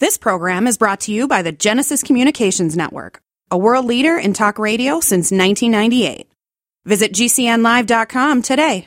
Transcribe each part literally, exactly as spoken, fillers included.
This program is brought to you by the Genesis Communications Network, a world leader in talk radio since nineteen ninety-eight. Visit G C N live dot com today.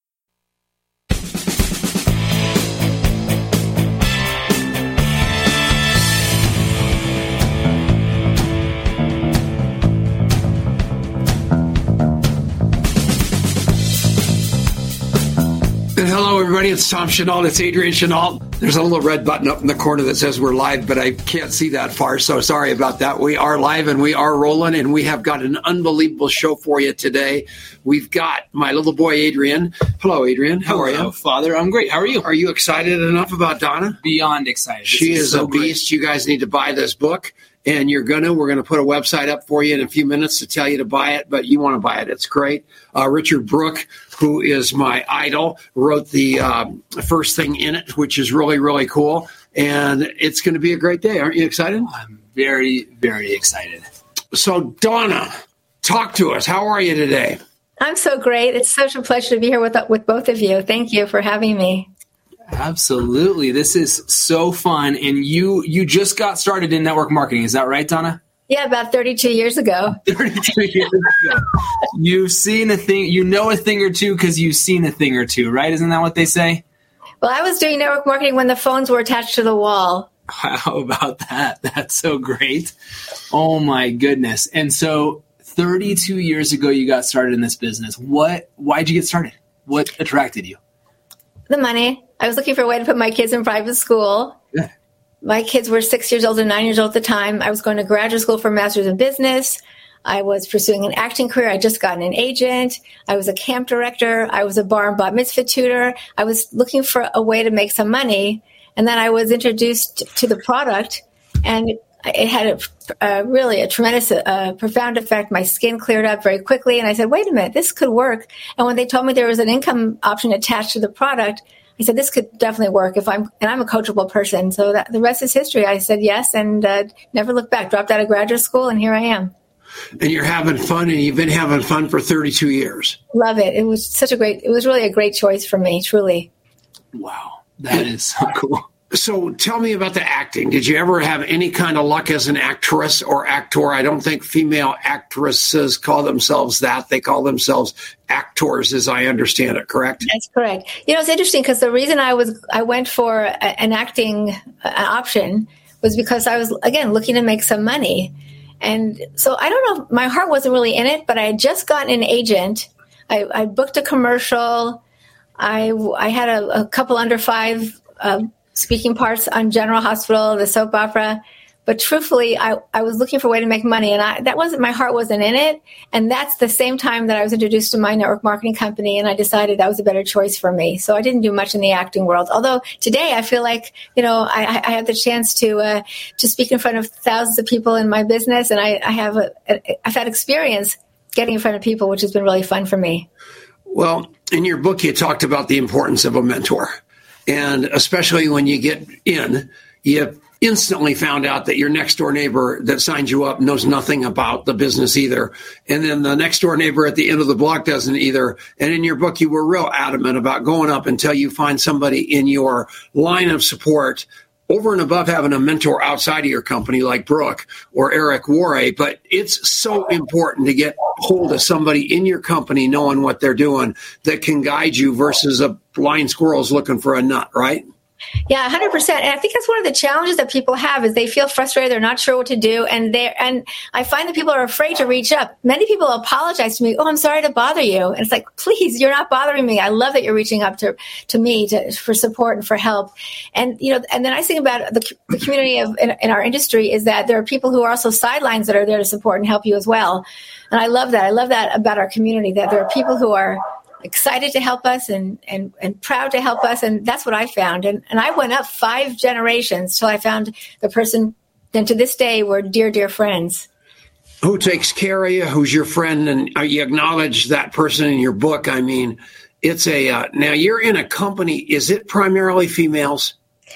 And hello, everybody. It's Tom Chenault. It's Adrian Chenault. There's a little red button up in the corner that says we're live, but I can't see that far, so sorry about that. We are live and we are rolling, and we have got an unbelievable show for you today. We've got my little boy, Adrian. Hello, Adrian. How are you? Hello, Father. I'm great. How are you? Are you excited enough about Donna? Beyond excited. This She is, is so a beast. great. You guys need to buy this book, and you're going to. We're going to put a website up for you in a few minutes to tell you to buy it, but you want to buy it. It's great. Uh, Richard Brooke, who is my idol, wrote the uh, first thing in it, which is really, really cool. And it's going to be a great day. Aren't you excited? I'm very, very excited. So, Donna, talk to us. How are you today? I'm so great. It's such a pleasure to be here with with both of you. Thank you for having me. Absolutely. This is so fun. And you you just got started in network marketing. Is that right, Donna? Yeah, about thirty-two years ago. thirty-two years ago. You've seen a thing, you know a thing or two because you've seen a thing or two, right? Isn't that what they say? Well, I was doing network marketing when the phones were attached to the wall. How about that? That's so great. Oh, my goodness. And so thirty-two years ago, you got started in this business. What? Why'd you get started? What attracted you? The money. I was looking for a way to put my kids in private school. Yeah. My kids were six years old and nine years old at the time. I was going to graduate school for a master's in business. I was pursuing an acting career. I just gotten an agent. I was a camp director. I was a bar and bat mitzvah tutor. I was looking for a way to make some money. And then I was introduced to the product, and it had a, a really a tremendous, uh, profound effect. My skin cleared up very quickly. And I said, wait a minute, this could work. And when they told me there was an income option attached to the product, I said, this could definitely work if I'm, and I'm a coachable person. So that, the rest is history. I said yes, and uh, never looked back. Dropped out of graduate school, and here I am. And you're having fun, and you've been having fun for thirty-two years. Love it. It was such a great, it was really a great choice for me, truly. Wow. That is so cool. So tell me about the acting. Did you ever have any kind of luck as an actress or actor? I don't think female actresses call themselves that. They call themselves actors, as I understand it, correct? That's correct. You know, it's interesting because the reason I was I went for a, an acting uh, option was because I was, again, looking to make some money. And so I don't know, my heart wasn't really in it, but I had just gotten an agent. I, I booked a commercial. I, I had a, a couple under five uh, speaking parts on General Hospital, the soap opera. But truthfully, I, I was looking for a way to make money, and I, that wasn't, my heart wasn't in it. And that's the same time that I was introduced to my network marketing company, and I decided that was a better choice for me. So I didn't do much in the acting world. Although today I feel like, you know, I, I have the chance to uh, to speak in front of thousands of people in my business, and I, I have a, a, I've had experience getting in front of people, which has been really fun for me. Well, in your book, you talked about the importance of a mentor. And especially when you get in, you instantly found out that your next door neighbor that signed you up knows nothing about the business either. And then the next door neighbor at the end of the block doesn't either. And in your book, you were real adamant about going up until you find somebody in your line of support over and above having a mentor outside of your company like Brooke or Eric Worre. But it's so important to get hold of somebody in your company knowing what they're doing that can guide you versus a blind squirrel's looking for a nut, right? Yeah, one hundred percent. And I think that's one of the challenges that people have is they feel frustrated. They're not sure what to do. And they and I find that people are afraid to reach up. Many people apologize to me. Oh, I'm sorry to bother you. And it's like, please, you're not bothering me. I love that you're reaching up to, to me to, for support and for help. And, you know, and the nice thing about the, the community of in, in our industry is that there are people who are also sidelines that are there to support and help you as well. And I love that. I love that about our community, that there are people who are excited to help us and, and, and proud to help us. And that's what I found. And, and I went up five generations till I found the person. And to this day, we're dear, dear friends. Who takes care of you? Who's your friend? And you acknowledge that person in your book. I mean, it's a, uh, now you're in a company. Is it primarily females?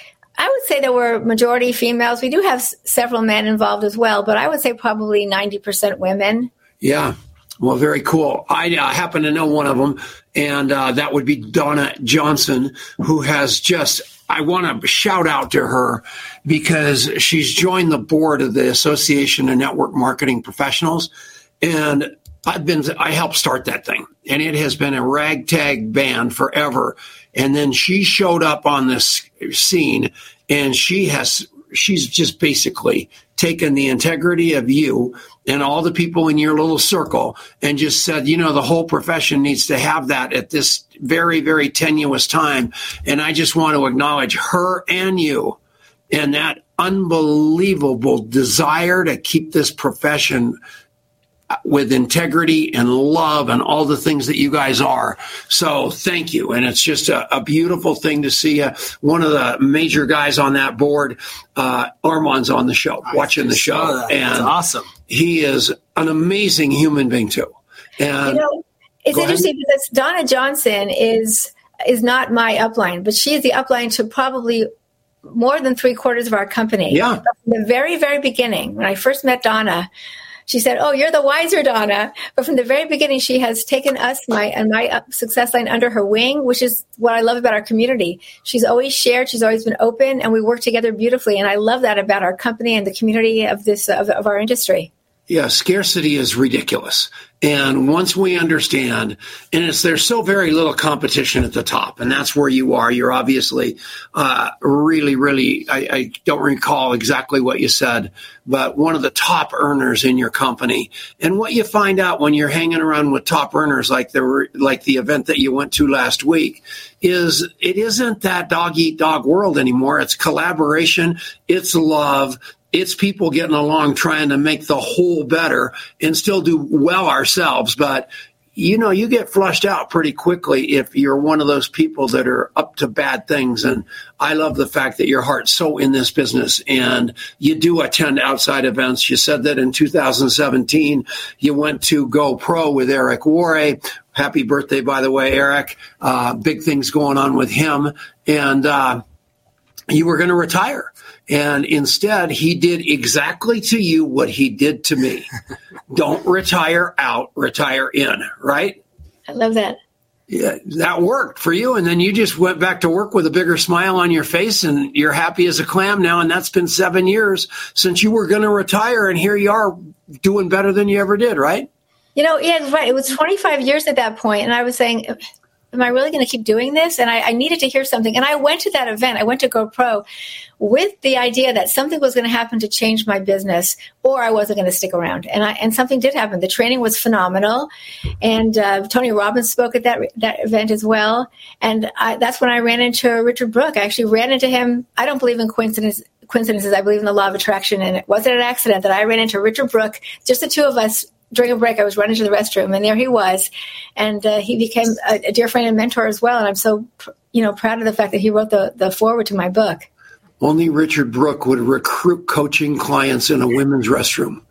I would say that we're majority females. We do have s- several men involved as well, but I would say probably ninety percent women. Yeah. Well, very cool. I uh, happen to know one of them, and uh, that would be Donna Johnson, who has just, I want to shout out to her because she's joined the board of the Association of Network Marketing Professionals. And I've been, I helped start that thing, and it has been a ragtag band forever. And then she showed up on this scene, and she has, she's just basically taken the integrity of you and all the people in your little circle and just said, you know, the whole profession needs to have that at this very, very tenuous time. And I just want to acknowledge her and you and that unbelievable desire to keep this profession with integrity and love and all the things that you guys are. So thank you. And it's just a, a beautiful thing to see uh, one of the major guys on that board, uh, Armand's on the show, I watching the show. That. And That's awesome. He is an amazing human being too. And you know, it's interesting ahead. because Donna Johnson is, is not my upline, but she is the upline to probably more than three quarters of our company. Yeah. From the very, very beginning, when I first met Donna, she said, "Oh, you're the wiser Donna." But from the very beginning, she has taken us, my and my success line, under her wing, which is what I love about our community. She's always shared. She's always been open, and we work together beautifully. And I love that about our company and the community of this of, of our industry. Yeah, scarcity is ridiculous. And once we understand, and it's there's so very little competition at the top, and that's where you are. You're obviously uh, really, really, I, I don't recall exactly what you said, but one of the top earners in your company. And what you find out when you're hanging around with top earners like the, like the event that you went to last week is it isn't that dog-eat-dog world anymore. It's collaboration. It's love. It's people getting along, trying to make the whole better and still do well ourselves. But, you know, you get flushed out pretty quickly if you're one of those people that are up to bad things. And I love the fact that your heart's so in this business and you do attend outside events. You said that in two thousand seventeen, you went to Go Pro with Eric Worre. Happy birthday, by the way, Eric. Uh, big things going on with him. And uh, you were going to retire. And instead, he did exactly to you what he did to me. Don't retire out, retire in, right? I love that. Yeah, that worked for you. And then you just went back to work with a bigger smile on your face and you're happy as a clam now. And that's been seven years since you were going to retire. And here you are doing better than you ever did, right? You know, yeah, right. It was twenty-five years at that point, and I was saying, am I really going to keep doing this? And I, I needed to hear something. And I went to that event. I went to Go Pro with the idea that something was going to happen to change my business, or I wasn't going to stick around. And I, and something did happen. The training was phenomenal. And uh, Tony Robbins spoke at that that event as well. And I, that's when I ran into Richard Brooke. I actually ran into him. I don't believe in coincidence, coincidences. I believe in the law of attraction. And it wasn't an accident that I ran into Richard Brooke, just the two of us. During a break, I was running to the restroom, and there he was. And uh, he became a, a dear friend and mentor as well. And I'm so, you know, proud of the fact that he wrote the, the foreword to my book. Only Richard Brooke would recruit coaching clients in a women's restroom.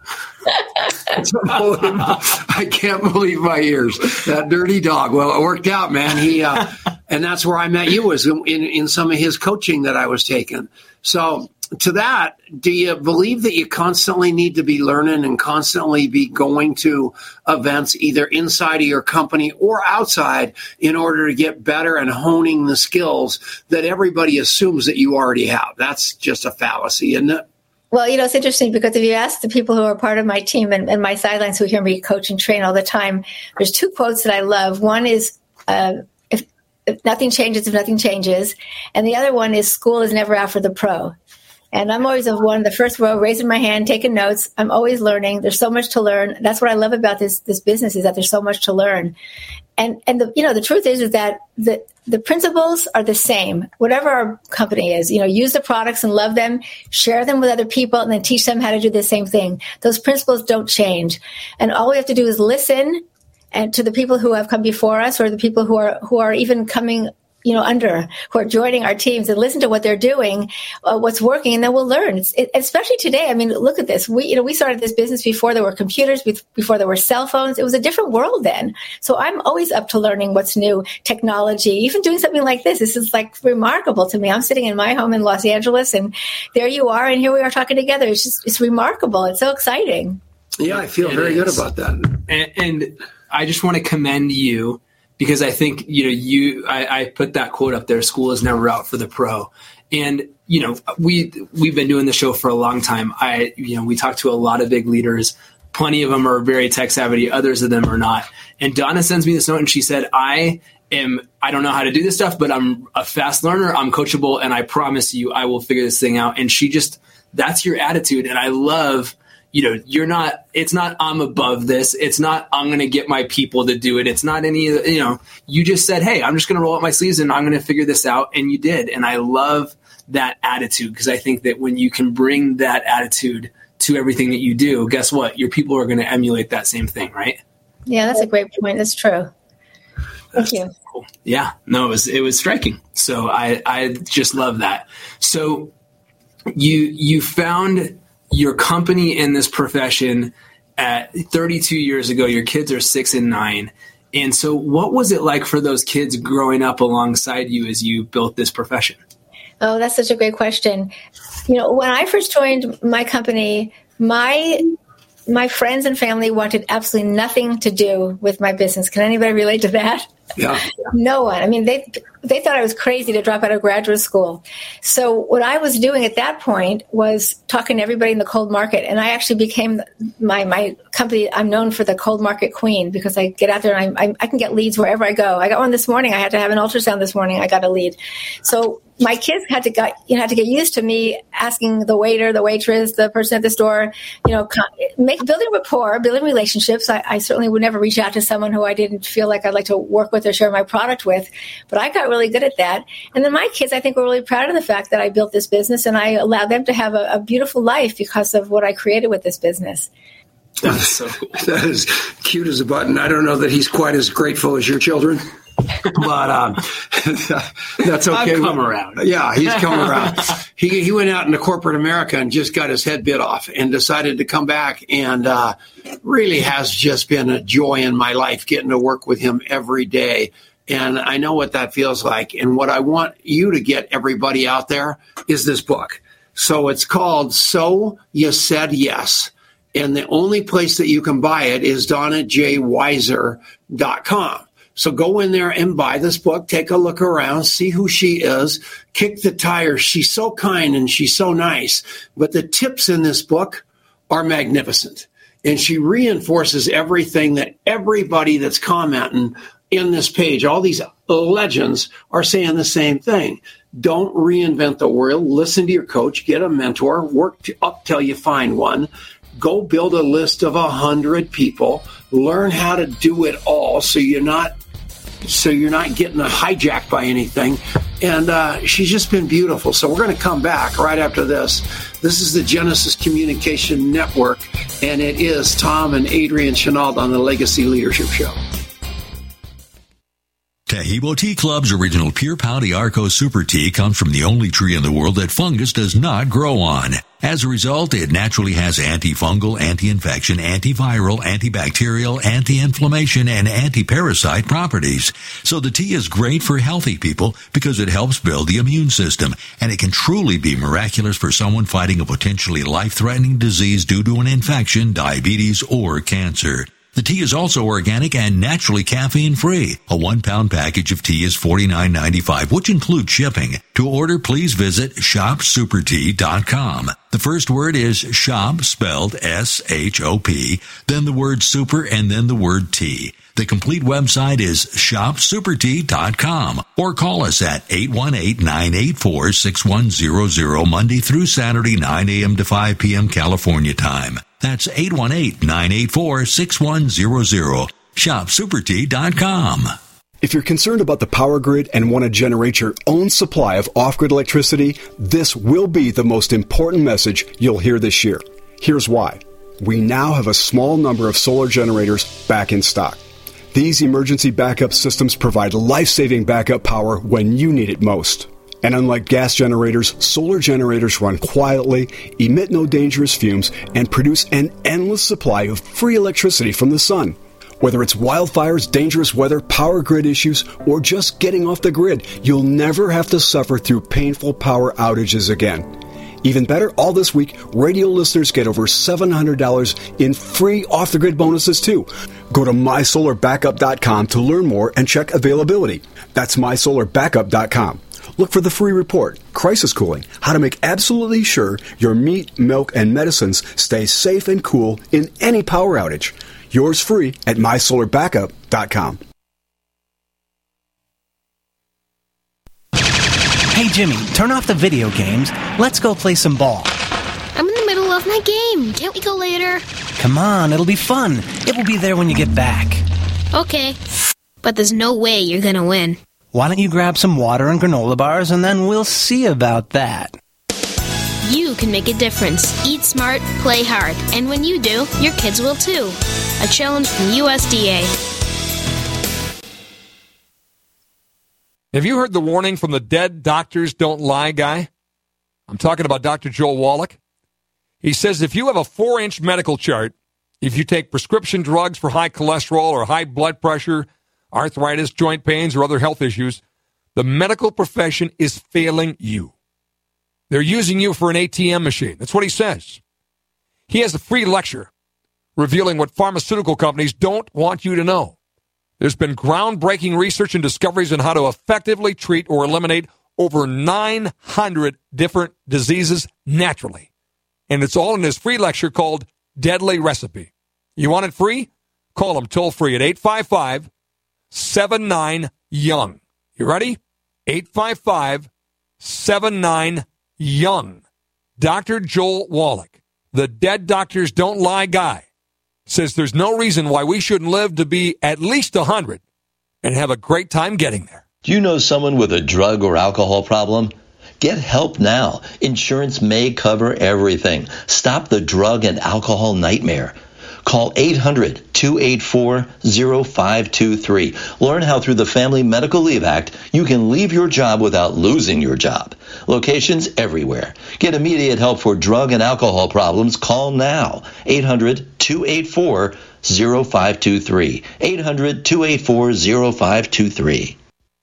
It's unbelievable. I can't believe my ears. That dirty dog. Well, it worked out, man. He uh, and that's where I met you, was in, in some of his coaching that I was taking. So to that, do you believe that you constantly need to be learning and constantly be going to events either inside of your company or outside in order to get better and honing the skills that everybody assumes that you already have? That's just a fallacy, isn't it? Well, you know, it's interesting because if you ask the people who are part of my team and, and my sidelines who hear me coach and train all the time, there's two quotes that I love. One is, uh, if, if nothing changes, if nothing changes. And the other one is, school is never out for the pro. And I'm always of one, the first row, raising my hand, taking notes. I'm always learning. There's so much to learn. That's what I love about this this business, is that there's so much to learn. And and the you know the truth is is that the the principles are the same. Whatever our company is, you know, use the products and love them, share them with other people, and then teach them how to do the same thing. Those principles don't change. And all we have to do is listen, and to the people who have come before us, or the people who are who are even coming, you know, under, who are joining our teams, and listen to what they're doing, uh, what's working, and then we'll learn. It's, it, especially today. I mean, look at this. We, you know, we started this business before there were computers, before there were cell phones. It was a different world then. So I'm always up to learning what's new, technology, even doing something like this. This is like remarkable to me. I'm sitting in my home in Los Angeles, and there you are, and here we are talking together. It's just, it's remarkable. It's so exciting. Yeah, I feel It very is. good about that. And, and I just want to commend you, because I think, you know, you, I, I put that quote up there, school is never out for the pro. And, you know, we, we've been doing the show for a long time. I, you know, we talk to a lot of big leaders. Plenty of them are very tech savvy. Others of them are not. And Donna sends me this note and she said, I am, I don't know how to do this stuff, but I'm a fast learner. I'm coachable. And I promise you, I will figure this thing out. And she just, that's your attitude. And I love, you know, you're not, it's not, I'm above this. It's not, I'm going to get my people to do it. It's not any, you know, you just said, hey, I'm just going to roll up my sleeves and I'm going to figure this out. And you did. And I love that attitude, because I think that when you can bring that attitude to everything that you do, guess what? Your people are going to emulate that same thing, right? Yeah, that's a great point. That's true. Thank That's you. Cool. Yeah, no, it was, it was striking. So I, I just love that. So you, you found your company in this profession at thirty-two years ago. Your kids are six and nine. And so what was it like for those kids growing up alongside you as you built this profession? Oh, that's such a great question. You know, when I first joined my company, my my friends and family wanted absolutely nothing to do with my business. Can anybody relate to that? Yeah. No one. I mean, they they thought I was crazy to drop out of graduate school. So what I was doing at that point was talking to everybody in the cold market. And I actually became my my company. I'm known for the cold market queen, because I get out there and I, I, I can get leads wherever I go. I got one this morning. I had to have an ultrasound this morning. I got a lead. So my kids had to got you know had to get used to me asking the waiter, the waitress, the person at the store, you know, make building rapport, building relationships. I, I certainly would never reach out to someone who I didn't feel like I'd like to work with or share my product with, but I got really good at that. And then my kids, I think, were really proud of the fact that I built this business, and I allowed them to have a, a beautiful life because of what I created with this business. That is, so cool. That is cute as a button. I don't know that he's quite as grateful as your children, but um, that's okay. I've come around. Yeah, he's come around. He he went out into corporate America and just got his head bit off and decided to come back, and uh, really has just been a joy in my life getting to work with him every day. And I know what that feels like. And what I want you to get everybody out there is this book. So it's called So You Said Yes. And the only place that you can buy it is donna j weiser dot com. So go in there and buy this book, take a look around, see who she is, kick the tires. She's so kind and she's so nice. But the tips in this book are magnificent. And she reinforces everything that everybody that's commenting in this page, all these legends, are saying the same thing. Don't reinvent the wheel. Listen to your coach, get a mentor, work up till you find one. Go build a list of a hundred people. Learn how to do it all, so you're not so you're not getting hijacked by anything. And uh, she's just been beautiful. So we're going to come back right after this. This is the Genesis Communication Network, and it is Tom and Adrian Chenault on the Legacy Leadership Show. Taheebo Tea Club's original Pure Pau D'Arco Super Tea comes from the only tree in the world that fungus does not grow on. As a result, it naturally has antifungal, anti-infection, antiviral, antibacterial, anti-inflammation, and anti-parasite properties. So the tea is great for healthy people because it helps build the immune system, and it can truly be miraculous for someone fighting a potentially life-threatening disease due to an infection, diabetes, or cancer. The tea is also organic and naturally caffeine-free. A one-pound package of tea is forty-nine ninety-five, which includes shipping. To order, please visit shop super tea dot com. The first word is shop, spelled S H O P, then the word super, and then the word tea. The complete website is shop super tea dot com, or call us at eight one eight, nine eight four, six one zero zero Monday through Saturday, nine a.m. to five p.m. California time. That's eight one eight, nine eight four, six one zero zero. shop super tea dot com. If you're concerned about the power grid and want to generate your own supply of off-grid electricity, this will be the most important message you'll hear this year. Here's why. We now have a small number of solar generators back in stock. These emergency backup systems provide life-saving backup power when you need it most. And unlike gas generators, solar generators run quietly, emit no dangerous fumes, and produce an endless supply of free electricity from the sun. Whether it's wildfires, dangerous weather, power grid issues, or just getting off the grid, you'll never have to suffer through painful power outages again. Even better, all this week, radio listeners get over seven hundred dollars in free off-the-grid bonuses, too. Go to my solar backup dot com to learn more and check availability. That's my solar backup dot com. Look for the free report, Crisis Cooling, how to make absolutely sure your meat, milk, and medicines stay safe and cool in any power outage. Yours free at my solar backup dot com. Hey, Jimmy, turn off the video games. Let's go play some ball. I'm in the middle of my game. Can't we go later? Come on, it'll be fun. It will be there when you get back. Okay, but there's no way you're gonna win. Why don't you grab some water and granola bars, and then we'll see about that. You can make a difference. Eat smart, play hard. And when you do, your kids will too. A challenge from U S D A. Have you heard the warning from the Dead Doctors Don't Lie guy? I'm talking about Doctor Joel Wallach. He says if you have a four-inch medical chart, if you take prescription drugs for high cholesterol or high blood pressure, arthritis, joint pains, or other health issues, the medical profession is failing you. They're using you for an A T M machine. That's what he says. He has a free lecture revealing what pharmaceutical companies don't want you to know. There's been groundbreaking research and discoveries on how to effectively treat or eliminate over nine hundred different diseases naturally. And it's all in his free lecture called Deadly Recipe. You want it free? Call him toll free at eight five five, seven nine, young. You ready? eight five five, seven nine, young. Doctor Joel Wallach, the Dead Doctors Don't Lie guy, says there's no reason why we shouldn't live to be at least one hundred and have a great time getting there. Do you know someone with a drug or alcohol problem? Get help now. Insurance may cover everything. Stop the drug and alcohol nightmare. Call eight hundred, two eight four, zero five two three. Learn how through the Family Medical Leave Act you can leave your job without losing your job. Locations everywhere. Get immediate help for drug and alcohol problems. Call now. eight hundred, two eight four, zero five two three. eight hundred, two eight four, zero five two three.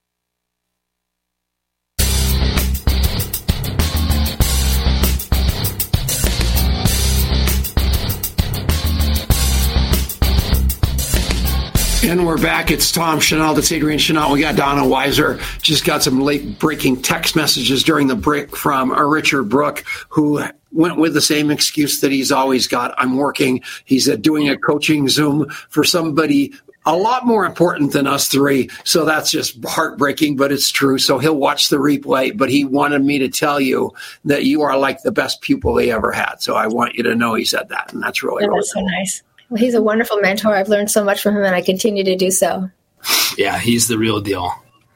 And we're back. It's Tom Chenault. That's Adrian Chenault. We got Donna Weiser. Just got some late breaking text messages during the break from uh, Richard Brooke, who went with the same excuse that he's always got. I'm working. He's uh, doing a coaching Zoom for somebody a lot more important than us three. So that's just heartbreaking, but it's true. So he'll watch the replay, but he wanted me to tell you that you are like the best pupil he ever had. So I want you to know he said that. And that's really, yeah, really that's so nice. Well, he's a wonderful mentor. I've learned so much from him, and I continue to do so. Yeah, he's the real deal.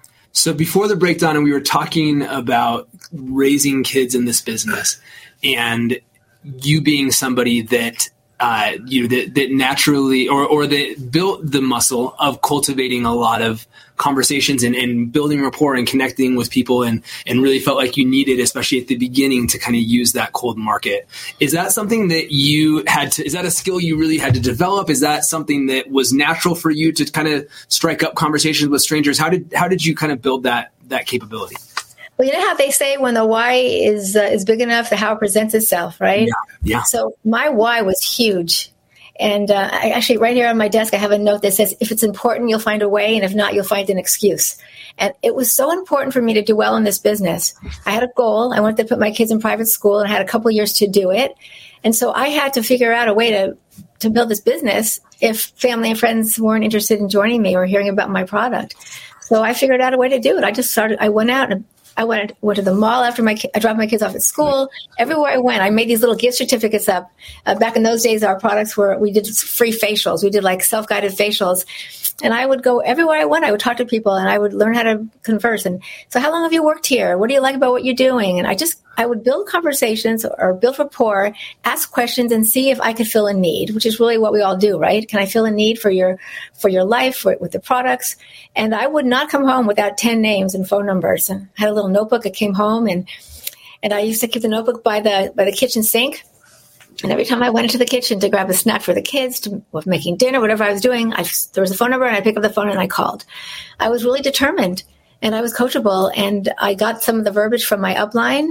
So before the breakdown, we were talking about raising kids in this business, and you being somebody that uh, you know, that, that naturally or or that built the muscle of cultivating a lot of conversations and, and building rapport and connecting with people, and and really felt like you needed, especially at the beginning, to kind of use that cold market. Is that something that you had to, is that a skill you really had to develop? Is that something that was natural for you to kind of strike up conversations with strangers? How did, how did you kind of build that, that capability? Well, you know how they say when the why is, uh, is big enough, the how presents itself, right? Yeah. yeah. So my why was huge. And uh, I actually, right here on my desk, I have a note that says, if it's important, you'll find a way. And if not, you'll find an excuse. And it was so important for me to do well in this business. I had a goal. I wanted to put my kids in private school, and I had a couple years to do it. And so I had to figure out a way to, to build this business if family and friends weren't interested in joining me or hearing about my product. So I figured out a way to do it. I just started, I went out and I went went to the mall after my I dropped my kids off at school. Everywhere I went, I made these little gift certificates up. Uh, back in those days, our products were, we did free facials. We did like self-guided facials. And I would go everywhere I went. I would talk to people, and I would learn how to converse. And so, how long have you worked here? What do you like about what you're doing? And I just, I would build conversations or build rapport, ask questions, and see if I could fill a need, which is really what we all do, right? Can I fill a need for your, for your life for, with the products? And I would not come home without ten names and phone numbers. And I had a little notebook. I came home, and, and I used to keep the notebook by the, by the kitchen sink. And every time I went into the kitchen to grab a snack for the kids, to was making dinner, whatever I was doing, I, there was a phone number, and I picked up the phone and I called. I was really determined, and I was coachable, and I got some of the verbiage from my upline,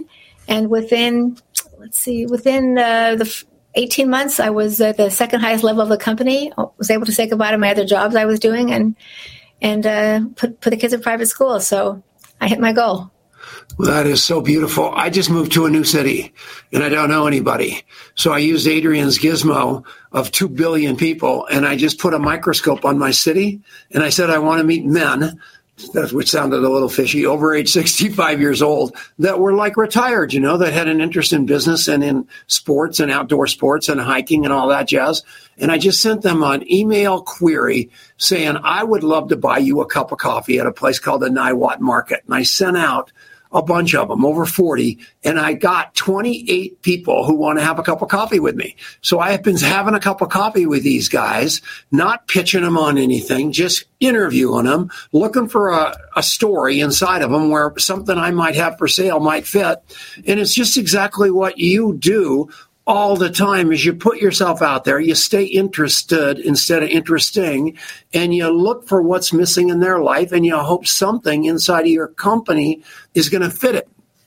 And within, let's see, within uh, the eighteen months, I was at the second highest level of the company. I was able to say goodbye to my other jobs I was doing and and uh, put put the kids in private school. So I hit my goal. Well, that is so beautiful. I just moved to a new city, and I don't know anybody. So I used Adrian's gizmo of two billion people, and I just put a microscope on my city, and I said I want to meet men, which sounded a little fishy, over age sixty-five years old, that were like retired, you know, that had an interest in business and in sports and outdoor sports and hiking and all that jazz. And I just sent them an email query saying, I would love to buy you a cup of coffee at a place called the Niwot Market. And I sent out a bunch of them, over forty, and I got twenty-eight people who want to have a cup of coffee with me. So I have been having a cup of coffee with these guys, not pitching them on anything, just interviewing them, looking for a, a story inside of them where something I might have for sale might fit. And it's just exactly what you do all the time is you put yourself out there, you stay interested instead of interesting, and you look for what's missing in their life, and you hope something inside of your company is going to fit it.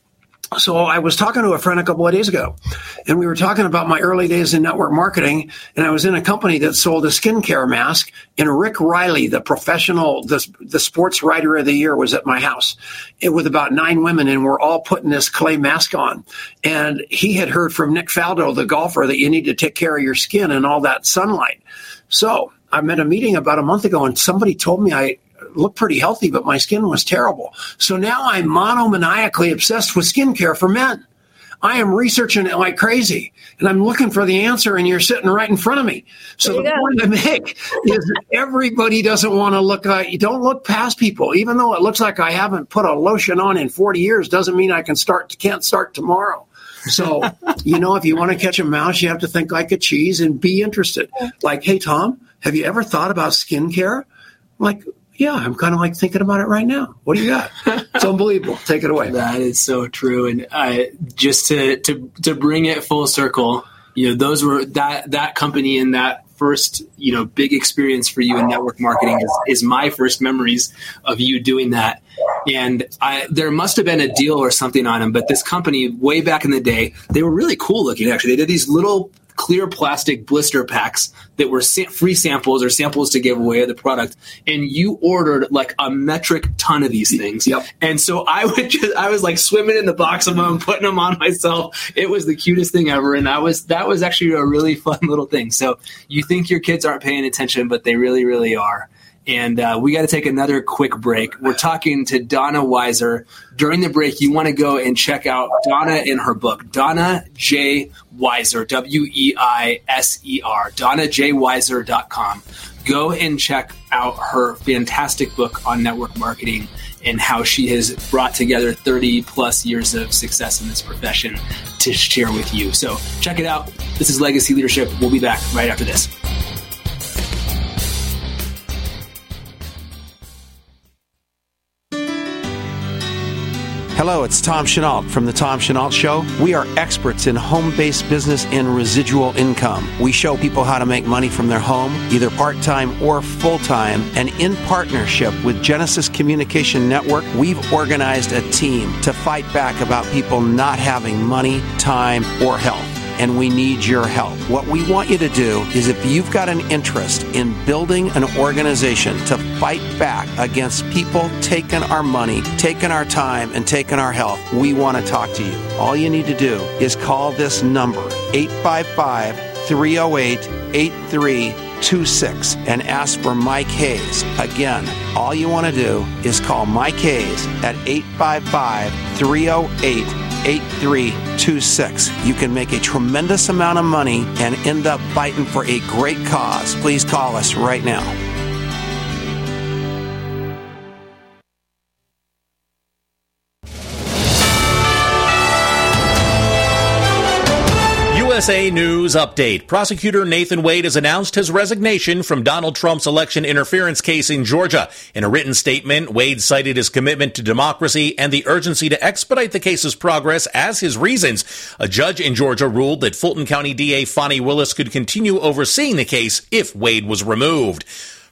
So I was talking to a friend a couple of days ago, and we were talking about my early days in network marketing, and I was in a company that sold a skincare mask, and Rick Riley, the professional, the, the sports writer of the year, was at my house it, with about nine women, and we're all putting this clay mask on. And he had heard from Nick Faldo, the golfer, that you need to take care of your skin and all that sunlight. So I'm at a meeting about a month ago, and somebody told me I looked pretty healthy, but my skin was terrible. So now I'm monomaniacally obsessed with skincare for men. I am researching it like crazy, and I'm looking for the answer, and you're sitting right in front of me. So the go. point I make is that everybody doesn't want to look like, you don't look past people. Even though it looks like I haven't put a lotion on in forty years, doesn't mean I can start, can't start tomorrow. So, you know, if you want to catch a mouse, you have to think like a cheese and be interested. Like, hey, Tom, have you ever thought about skincare? Like, yeah, I'm kind of like thinking about it right now. What do you got? It's unbelievable. Take it away. That is so true. And uh, just to, to to bring it full circle, you know, those were that that company and that first, you know, big experience for you in network marketing is, is my first memories of you doing that. And I, there must have been a deal or something on them, but this company way back in the day, they were really cool looking. Actually, they did these little clear plastic blister packs that were sa- free samples or samples to give away of the product. And you ordered like a metric ton of these things. Yep. And so I would just, I was like swimming in the box of them, putting them on myself. It was the cutest thing ever. And that was, that was actually a really fun little thing. So you think your kids aren't paying attention, but they really, really are. And uh, we got to take another quick break. We're talking to Donna Weiser. During the break, you want to go and check out Donna in her book, Donna J. Weiser, W E I S E R, donna j weiser dot com. Go and check out her fantastic book on network marketing and how she has brought together thirty plus years of success in this profession to share with you. So check it out. This is Legacy Leadership. We'll be back right after this. Hello, it's Tom Chenault from The Tom Chenault Show. We are experts in home-based business and residual income. We show people how to make money from their home, either part-time or full-time. And in partnership with Genesis Communication Network, we've organized a team to fight back about people not having money, time, or health. And we need your help. What we want you to do is if you've got an interest in building an organization to fight back against people taking our money, taking our time, and taking our health, we want to talk to you. All you need to do is call this number, eight five five, three oh eight, eight three two six, and ask for Mike Hayes. Again, all you want to do is call Mike Hayes at eight five five, three oh eight, eight three two six. You can make a tremendous amount of money and end up fighting for a great cause. Please call us right now. U S A News Update. Prosecutor Nathan Wade has announced his resignation from Donald Trump's election interference case in Georgia. In a written statement, Wade cited his commitment to democracy and the urgency to expedite the case's progress as his reasons. A judge in Georgia ruled that Fulton County D A Fonnie Willis could continue overseeing the case if Wade was removed.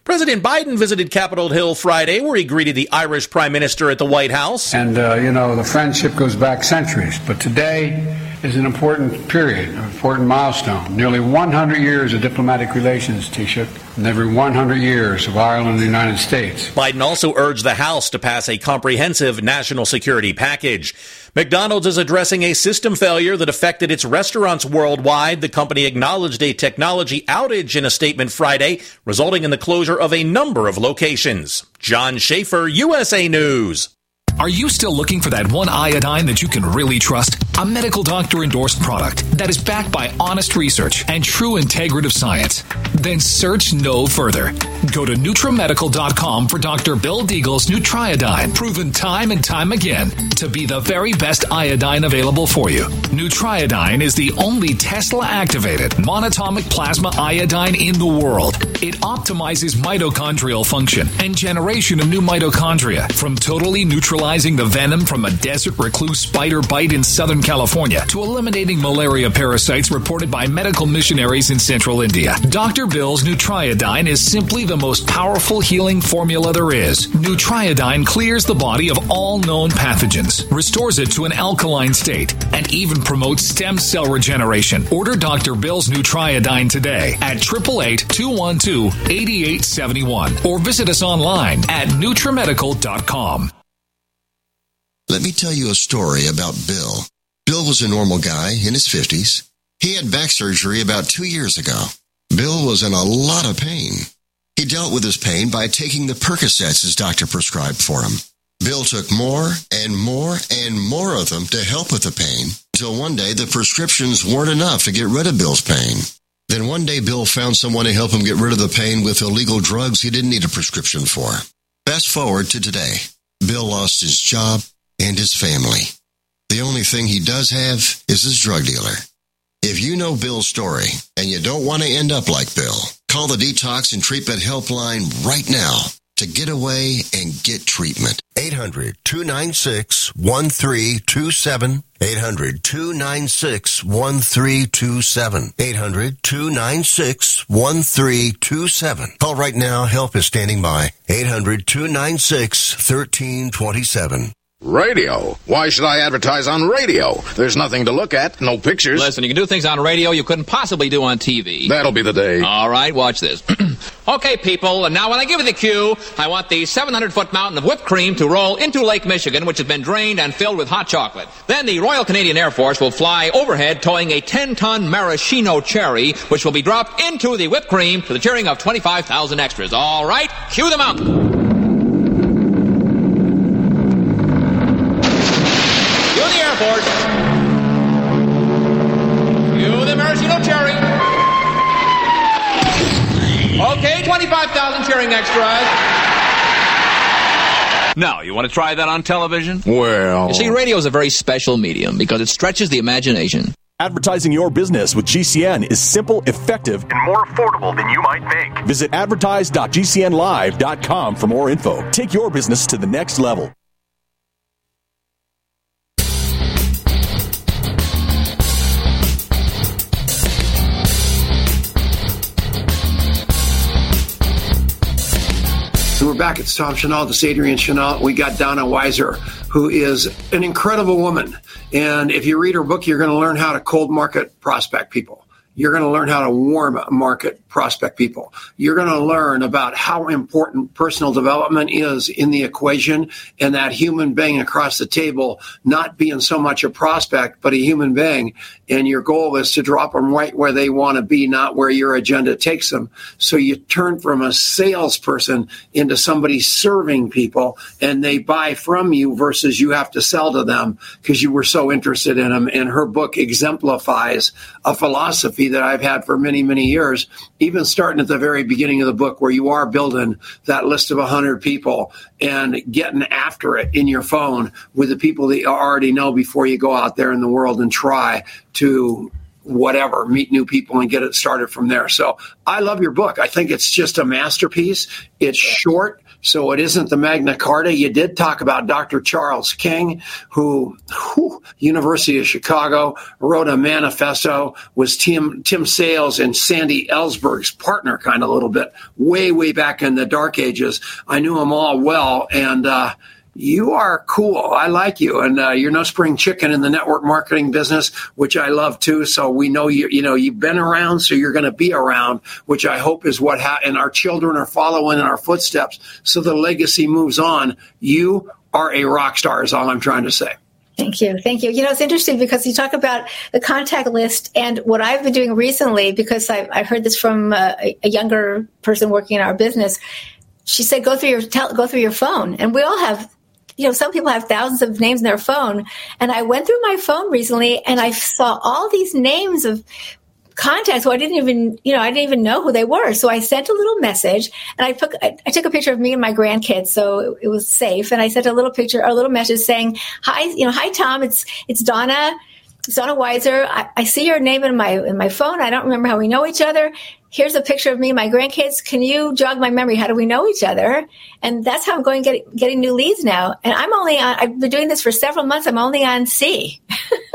President Biden visited Capitol Hill Friday, where he greeted the Irish Prime Minister at the White House. And, uh, you know, the friendship goes back centuries, but today is an important period, an important milestone. Nearly one hundred years of diplomatic relations, Taoiseach, and every one hundred years of Ireland and the United States. Biden also urged the House to pass a comprehensive national security package. McDonald's is addressing a system failure that affected its restaurants worldwide. The company acknowledged a technology outage in a statement Friday, resulting in the closure of a number of locations. John Schaefer, U S A News. Are you still looking for that one iodine that you can really trust? A medical doctor endorsed product that is backed by honest research and true integrative science? Then search no further. Go to NutriMedical dot com for Doctor Bill Deagle's Nutriodine, proven time and time again to be the very best iodine available for you. Nutriodine is the only Tesla-activated monatomic plasma iodine in the world. It optimizes mitochondrial function and generation of new mitochondria from totally neutralizing the venom from a desert recluse spider bite in Southern California to eliminating malaria parasites reported by medical missionaries in central India. Doctor Bill's Nutriodine is simply the most powerful healing formula there is. Nutriodine clears the body of all known pathogens, restores it to an alkaline state, and even promotes stem cell regeneration. Order Doctor Bill's Nutriodine today at eight eight eight, two one two, eight eight seven one or visit us online at NutriMedical dot com. Let me tell you a story about Bill. Bill was a normal guy in his fifties. He had back surgery about two years ago. Bill was in a lot of pain. He dealt with his pain by taking the Percocets his doctor prescribed for him. Bill took more and more and more of them to help with the pain, until one day the prescriptions weren't enough to get rid of Bill's pain. Then one day Bill found someone to help him get rid of the pain with illegal drugs he didn't need a prescription for. Fast forward to today. Bill lost his job and his family. The only thing he does have is his drug dealer. If you know Bill's story and you don't want to end up like Bill, call the Detox and Treatment Helpline right now to get away and get treatment. eight hundred, two nine six, one three two seven. eight hundred, two nine six, one three two seven. eight hundred, two nine six, one three two seven. Call right now. Help is standing by. eight hundred, two nine six, one three two seven. Radio? Why should I advertise on radio? There's nothing to look at, no pictures. Listen, you can do things on radio you couldn't possibly do on T V. That'll be the day. All right, watch this. Okay, people, and now when I give you the cue, I want the seven hundred foot mountain of whipped cream to roll into Lake Michigan, which has been drained and filled with hot chocolate. Then the Royal Canadian Air Force will fly overhead towing a ten ton maraschino cherry, which will be dropped into the whipped cream to the cheering of twenty-five thousand extras. All right, cue the mountain. Force. You the maraschino cherry. Okay, twenty-five thousand cheering extras. Now, you want to try that on television? Well... You see, radio is a very special medium because it stretches the imagination. Advertising your business with G C N is simple, effective, and more affordable than you might think. Visit advertise dot G C N live dot com for more info. Take your business to the next level. So we're back. It's Tom Chenault, this Adrian Chenault. We got Donna Weiser, who is an incredible woman. And if you read her book, you're going to learn how to cold market prospect people. You're going to learn how to warm market prospect people. You're going to learn about how important personal development is in the equation, and that human being across the table not being so much a prospect, but a human being. And your goal is to drop them right where they want to be, not where your agenda takes them. So you turn from a salesperson into somebody serving people, and they buy from you versus you have to sell to them because you were so interested in them. And her book exemplifies a philosophy that I've had for many, many years, even starting at the very beginning of the book, where you are building that list of one hundred people and getting after it in your phone with the people that you already know before you go out there in the world and try to whatever, meet new people and get it started from there. So I love your book. I think it's just a masterpiece. It's short, so it isn't the Magna Carta. You did talk about Doctor Charles King, who, whew, University of Chicago, wrote a manifesto, was Tim, Tim Sales and Sandy Ellsberg's partner kind of a little bit, way, way back in the dark ages. I knew them all well, and uh, you are cool. I like you. And uh, you're no spring chicken in the network marketing business, which I love too. So we know you, you know, you've been around, so you're going to be around, which I hope is what ha- and our children are following in our footsteps. So the legacy moves on. You are a rock star is all I'm trying to say. Thank you. Thank you. You know, it's interesting because you talk about the contact list, and what I've been doing recently, because I, I heard this from a, a younger person working in our business. She said, go through your, tel- go through your phone. And we all have, you know, some people have thousands of names in their phone. And I went through my phone recently and I saw all these names of contacts who I didn't even, you know, I didn't even know who they were. So I sent a little message, and I took, I, I took a picture of me and my grandkids, so it, it was safe. And I sent a little picture, a little message saying, hi, you know, hi, Tom, it's, it's Donna, it's Donna Weiser. I, I see your name in my, in my phone. I don't remember how we know each other. Here's a picture of me and my grandkids. Can you jog my memory? How do we know each other? And that's how I'm going get, getting new leads now. And I'm only on, I've been doing this for several months. I'm only on C.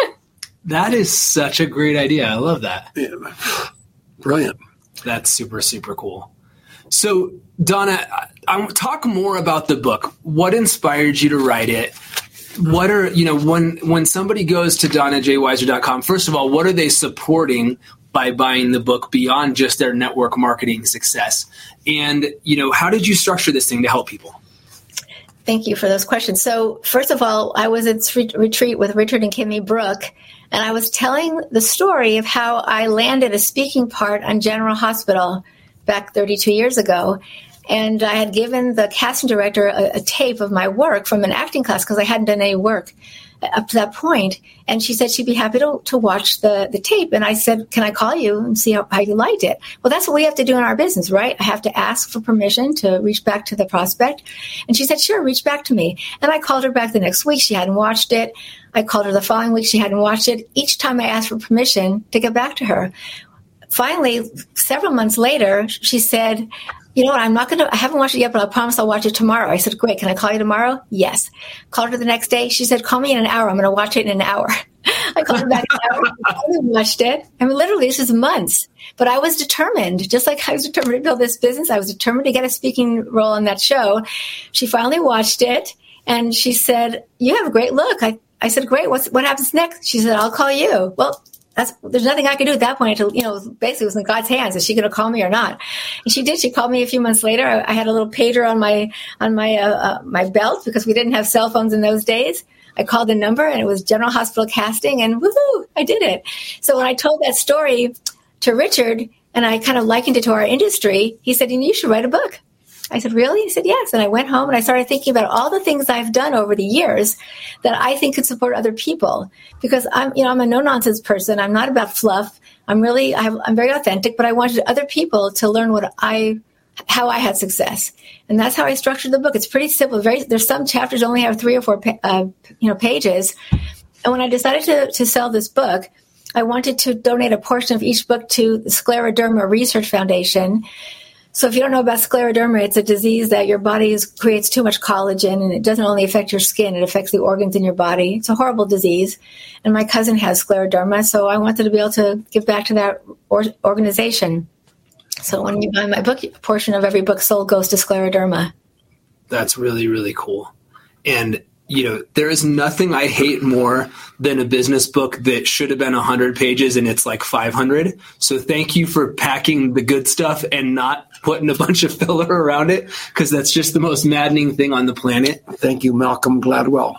That is such a great idea. I love that. Yeah. Brilliant. That's super, super cool. So, Donna, I, I talk more about the book. What inspired you to write it? What are, you know, when when somebody goes to donna j weiser dot com, first of all, what are they supporting by buying the book beyond just their network marketing success? And, you know, how did you structure this thing to help people? Thank you for those questions. So, first of all, I was at retreat with Richard and Kimmy Brooke, and I was telling the story of how I landed a speaking part on General Hospital back thirty-two years ago. And I had given the casting director a, a tape of my work from an acting class because I hadn't done any work up to that point. And she said she'd be happy to, to watch the, the tape. And I said, can I call you and see how, how you liked it? Well, that's what we have to do in our business, right? I have to ask for permission to reach back to the prospect. And she said, sure, reach back to me. And I called her back the next week. She hadn't watched it. I called her the following week. She hadn't watched it. Each time I asked for permission to get back to her. Finally, several months later, she said, you know what, I'm not going to, I haven't watched it yet, but I promise I'll watch it tomorrow. I said, great. Can I call you tomorrow? Yes. Called her the next day. She said, call me in an hour. I'm going to watch it in an hour. I called her back in an hour. I watched it. I mean, literally, this is months. But I was determined, just like I was determined to build this business. I was determined to get a speaking role on that show. She finally watched it, and she said, you have a great look. I, I said, great. What's, what happens next? She said, I'll call you. Well, That's, there's nothing I could do at that point until, you know, basically it was in God's hands. Is she going to call me or not? And she did. She called me a few months later. I, I had a little pager on my, on my, uh, uh, my belt because we didn't have cell phones in those days. I called the number and it was General Hospital Casting, and woohoo, I did it. So when I told that story to Richard and I kind of likened it to our industry, he said, you should write a book. I said, really? He said, yes. And I went home and I started thinking about all the things I've done over the years that I think could support other people. Because I'm, you know, I'm a no-nonsense person. I'm not about fluff. I'm really, I have, I'm very authentic, but I wanted other people to learn what I, how I had success. And that's how I structured the book. It's pretty simple. Very, there's some chapters only have three or four, uh, you know, pages. And when I decided to, to sell this book, I wanted to donate a portion of each book to the Scleroderma Research Foundation. So if you don't know about scleroderma, it's a disease that your body is, creates too much collagen, and it doesn't only affect your skin, it affects the organs in your body. It's a horrible disease. And my cousin has scleroderma, so I wanted to be able to give back to that or- organization. So when you buy my book, a portion of every book sold goes to scleroderma. That's really, really cool. And, you know, there is nothing I hate more than a business book that should have been one hundred pages and it's like five hundred. So thank you for packing the good stuff and not putting a bunch of filler around it, because that's just the most maddening thing on the planet. Thank you, Malcolm Gladwell.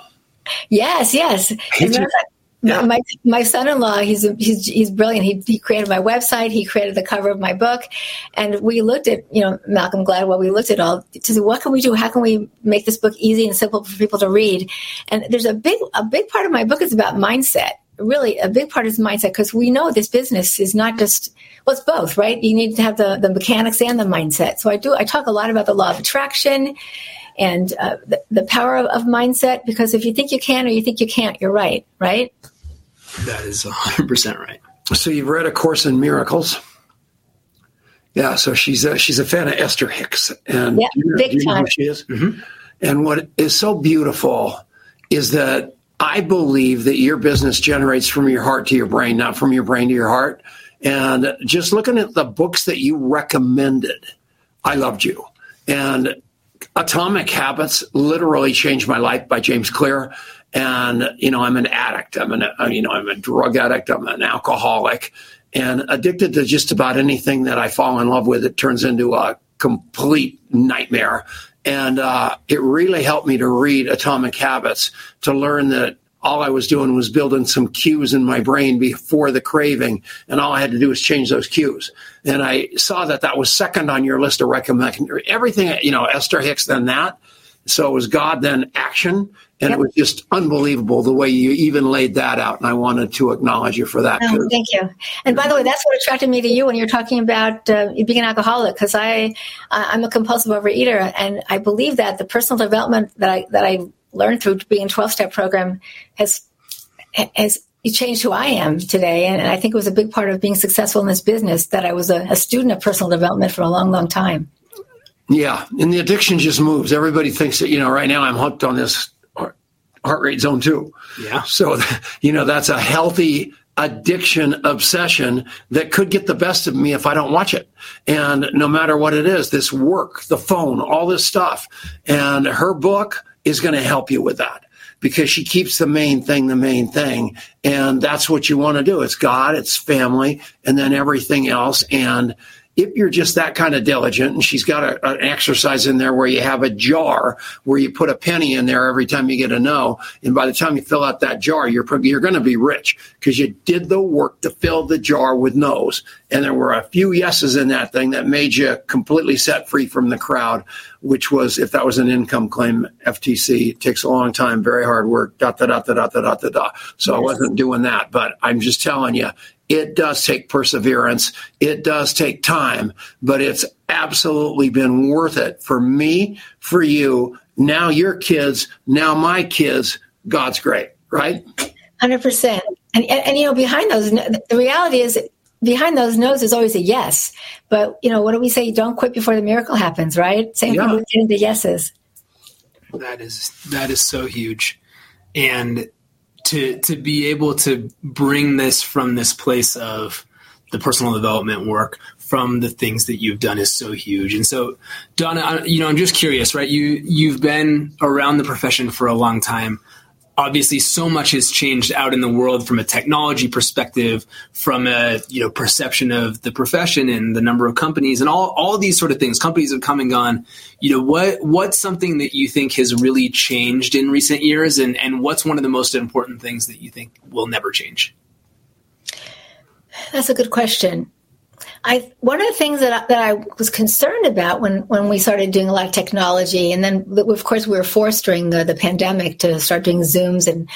Yes, yes. Yeah. My my son-in-law, he's he's he's brilliant. He he created my website. He created the cover of my book, and we looked at you know Malcolm Gladwell. We looked at all to see what can we do. How can we make this book easy and simple for people to read? And there's a big a big part of my book is about mindset. Really, a big part is mindset, because we know this business is not just well, it's both, right? You need to have the the mechanics and the mindset. So I do I talk a lot about the law of attraction and uh, the, the power of, of mindset, because if you think you can or you think you can't, you're right, right? That is one hundred percent right. So you've read A Course in Miracles. Yeah, so she's a, she's a fan of Esther Hicks. And yeah, do you know, big do you know time. who she is? Mm-hmm. And what is so beautiful is that I believe that your business generates from your heart to your brain, not from your brain to your heart. And just looking at the books that you recommended, I loved you. And Atomic Habits literally changed my life by James Clear. And, you know, I'm an addict. I'm an, you know, I'm a drug addict. I'm an alcoholic and addicted to just about anything that I fall in love with. It turns into a complete nightmare. And uh, it really helped me to read Atomic Habits to learn that all I was doing was building some cues in my brain before the craving. And all I had to do was change those cues. And I saw that that was second on your list of recommend everything, you know, Esther Hicks, then that. So it was God, then action. And yep. It was just unbelievable the way you even laid that out. And I wanted to acknowledge you for that. Oh, thank you. And by the way, that's what attracted me to you when you're talking about uh, being an alcoholic, because I, I'm a compulsive overeater. And I believe that the personal development that I, that I learned through being a twelve-step program has, has changed who I am today. And I think it was a big part of being successful in this business that I was a, a student of personal development for a long, long time. Yeah. And the addiction just moves. Everybody thinks that, you know, right now I'm hooked on this heart rate zone two. Yeah. So, you know, that's a healthy addiction obsession that could get the best of me if I don't watch it. And no matter what it is, this work, the phone, all this stuff. And her book is going to help you with that because she keeps the main thing, the main thing. And that's what you want to do. It's God, it's family, and then everything else. And if you're just that kind of diligent, and she's got a, an exercise in there where you have a jar where you put a penny in there every time you get a no, and by the time you fill out that jar, you're you're going to be rich because you did the work to fill the jar with no's, and there were a few yeses in that thing that made you completely set free from the crowd, which was, if that was an income claim, F T C, it takes a long time, very hard work, da da da da da da da da da. So I wasn't doing that, but I'm just telling you, it does take perseverance. It does take time, but it's absolutely been worth it for me, for you, now your kids, now my kids. God's great, right? one hundred percent. And, and, and, you know, behind those, the reality is behind those no's is always a yes. But, you know, what do we say? Don't quit before the miracle happens, right? Same yeah. thing with getting the yeses. That is, that is so huge. And to to be able to bring this from this place of the personal development work from the things that you've done is so huge. And so, Donna, you know, I'm just curious, right? You, you've been around the profession for a long time. Obviously, so much has changed out in the world from a technology perspective, from a, you know, perception of the profession and the number of companies and all, all these sort of things. Companies have come and gone. You know, what what's something that you think has really changed in recent years, and, and what's one of the most important things that you think will never change? That's a good question. I one of the things that I, that I was concerned about when, when we started doing a lot of technology, and then of course we were forced during the, the pandemic to start doing Zooms and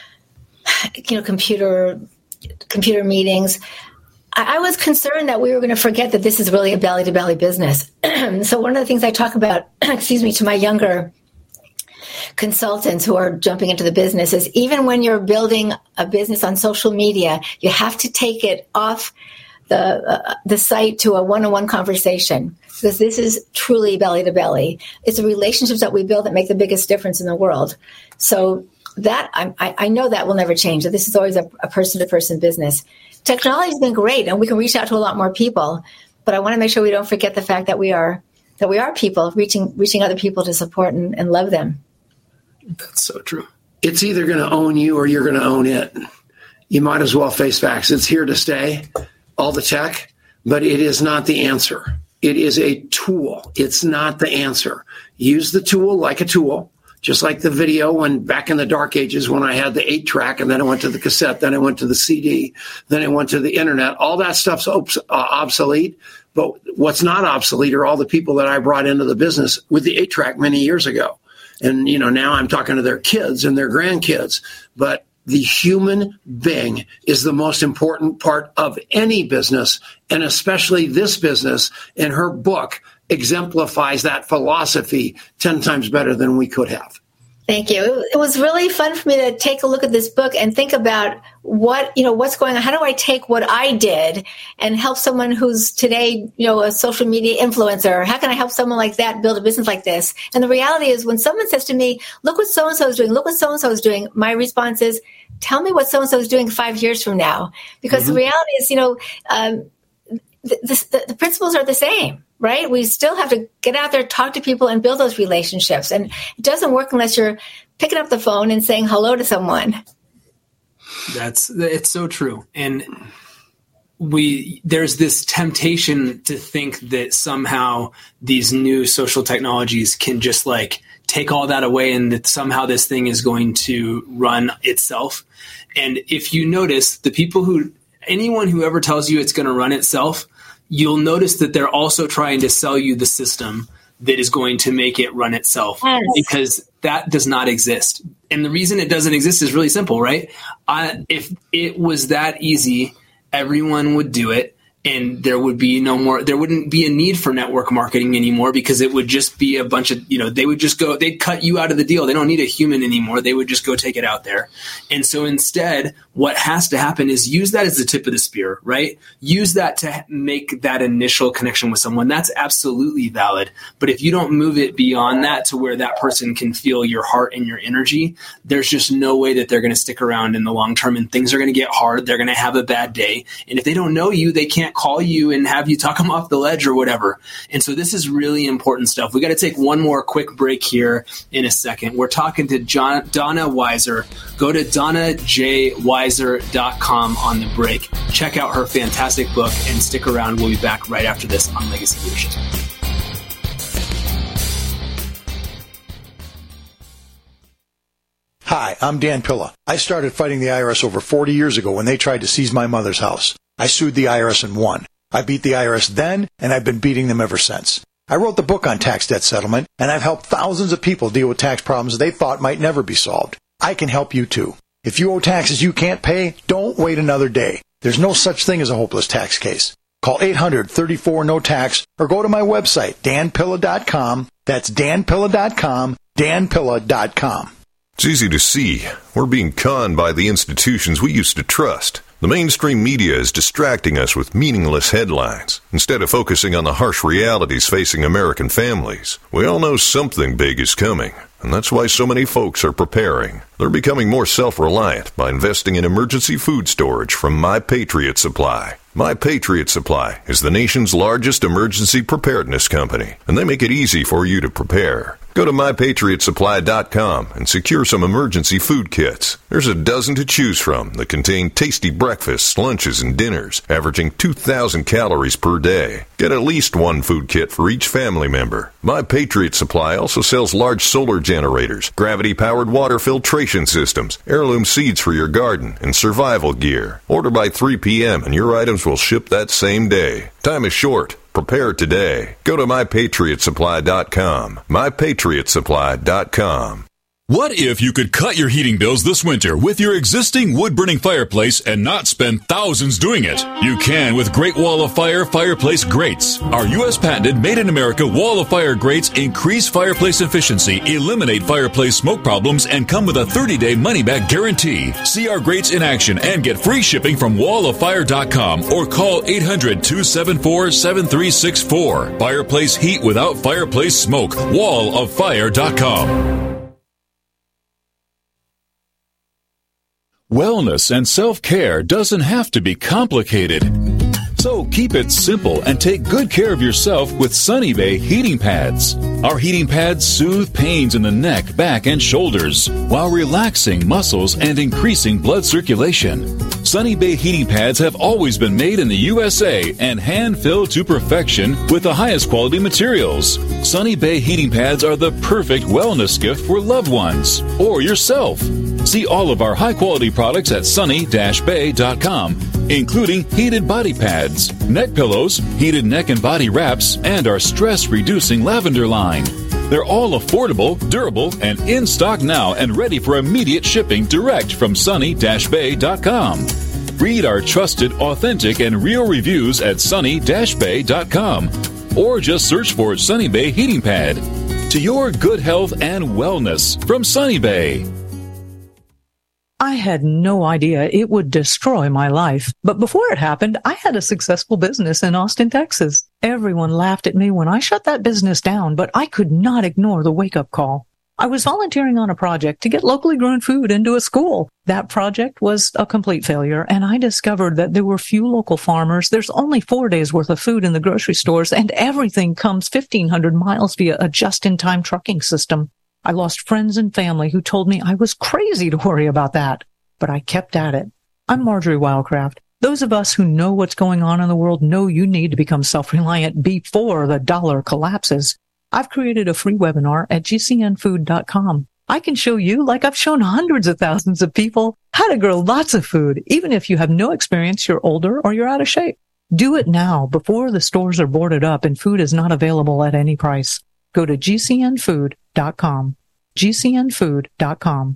you know computer computer meetings. I, I was concerned that we were going to forget that this is really a belly to belly business. So one of the things I talk about, excuse me, to my younger consultants who are jumping into the business is even when you're building a business on social media, you have to take it off the uh, the site to a one-on-one conversation, because this is truly belly to belly. It's the relationships that we build that make the biggest difference in the world. So that I, I know that will never change. That this is always a, a person-to-person business. Technology has been great, and we can reach out to a lot more people. But I want to make sure we don't forget the fact that we are that we are people reaching reaching other people to support and, and love them. That's so true. It's either going to own you or you're going to own it. You might as well face facts. It's here to stay. All the tech, but it is not the answer. It is a tool. It's not the answer. Use the tool like a tool, just like the video when back in the dark ages when I had the eight track and then I went to the cassette, then I went to the C D, then I went to the internet. All that stuff's obs- uh, obsolete, but what's not obsolete are all the people that I brought into the business with the eight track many years ago. And, you know, now I'm talking to their kids and their grandkids, but the human being is the most important part of any business, and especially this business. And her book exemplifies that philosophy ten times better than we could have. Thank you. It was really fun for me to take a look at this book and think about what, you know, what's going on? How do I take what I did and help someone who's today, you know, a social media influencer? How can I help someone like that build a business like this? And the reality is when someone says to me, look what so-and-so is doing, look what so-and-so is doing, my response is, tell me what so-and-so is doing five years from now. Because mm-hmm. the reality is, you know, um, the, the, the principles are the same, right? We still have to get out there, talk to people, and build those relationships. And it doesn't work unless you're picking up the phone and saying hello to someone. That's, it's so true. And we, there's this temptation to think that somehow these new social technologies can just like take all that away and that somehow this thing is going to run itself. And if you notice, the people who, anyone who ever tells you it's going to run itself, you'll notice that they're also trying to sell you the system that is going to make it run itself, yes. because that does not exist. And the reason it doesn't exist is really simple, right? I, if it was that easy, everyone would do it. And there would be no more, there wouldn't be a need for network marketing anymore, because it would just be a bunch of, you know, they would just go, they'd cut you out of the deal. They don't need a human anymore. They would just go take it out there. And so instead, what has to happen is use that as the tip of the spear, right? Use that to make that initial connection with someone. That's absolutely valid. But if you don't move it beyond that to where that person can feel your heart and your energy, there's just no way that they're going to stick around in the long term, and things are going to get hard. They're going to have a bad day. And if they don't know you, they can't call you and have you talk them off the ledge or whatever. And so this is really important stuff. We got to take one more quick break here in a second. We're talking to John, Donna Weiser. Go to donna j weiser dot com on the break. Check out her fantastic book and stick around. We'll be back right after this on Legacy Leadership. Hi, I'm Dan Pilla. I started fighting the I R S over forty years ago when they tried to seize my mother's house. I sued the I R S and won. I beat the I R S then, and I've been beating them ever since. I wrote the book on tax debt settlement, and I've helped thousands of people deal with tax problems they thought might never be solved. I can help you too. If you owe taxes you can't pay, don't wait another day. There's no such thing as a hopeless tax case. Call eight hundred, thirty-four, no tax or go to my website, dan pilla dot com. That's dan pilla dot com, dan pilla dot com. It's easy to see. We're being conned by the institutions we used to trust. The mainstream media is distracting us with meaningless headlines instead of focusing on the harsh realities facing American families. We all know something big is coming, and that's why so many folks are preparing. They're becoming more self-reliant by investing in emergency food storage from My Patriot Supply. My Patriot Supply is the nation's largest emergency preparedness company, and they make it easy for you to prepare. Go to my patriot supply dot com and secure some emergency food kits. There's a dozen to choose from that contain tasty breakfasts, lunches, and dinners, averaging two thousand calories per day. Get at least one food kit for each family member. My Patriot Supply also sells large solar generators, gravity-powered water filtration systems, heirloom seeds for your garden, and survival gear. Order by three p.m. and your items will ship that same day. Time is short. Prepare today. Go to my patriot supply dot com. my patriot supply dot com. What if you could cut your heating bills this winter with your existing wood-burning fireplace and not spend thousands doing it? You can with Great Wall of Fire fireplace grates. Our U S patented made-in-America Wall of Fire grates increase fireplace efficiency, eliminate fireplace smoke problems, and come with a thirty-day money-back guarantee. See our grates in action and get free shipping from wall of fire dot com or call eight hundred, two seven four, seven three six four. Fireplace heat without fireplace smoke. wall of fire dot com. Wellness and self-care doesn't have to be complicated. So keep it simple and take good care of yourself with Sunny Bay heating pads. Our heating pads soothe pains in the neck, back, and shoulders while relaxing muscles and increasing blood circulation. Sunny Bay heating pads have always been made in the U S A and hand-filled to perfection with the highest quality materials. Sunny Bay heating pads are the perfect wellness gift for loved ones or yourself. See all of our high-quality products at sunny dash bay dot com, including heated body pads, neck pillows, heated neck and body wraps, and our stress-reducing lavender line. They're all affordable, durable, and in stock now and ready for immediate shipping direct from sunny dash bay dot com. Read our trusted, authentic, and real reviews at sunny dash bay dot com or just search for Sunny Bay Heating Pad. To your good health and wellness from Sunny Bay. I had no idea it would destroy my life. But before it happened, I had a successful business in Austin, Texas. Everyone laughed at me when I shut that business down, but I could not ignore the wake-up call. I was volunteering on a project to get locally grown food into a school. That project was a complete failure, and I discovered that there were few local farmers. There's only four days worth of food in the grocery stores, and everything comes fifteen hundred miles via a just-in-time trucking system. I lost friends and family who told me I was crazy to worry about that, but I kept at it. I'm Marjorie Wildcraft. Those of us who know what's going on in the world know you need to become self-reliant before the dollar collapses. I've created a free webinar at G C N food dot com. I can show you, like I've shown hundreds of thousands of people, how to grow lots of food, even if you have no experience, you're older, or you're out of shape. Do it now before the stores are boarded up and food is not available at any price. Go to G C N food dot com. G C N food dot com.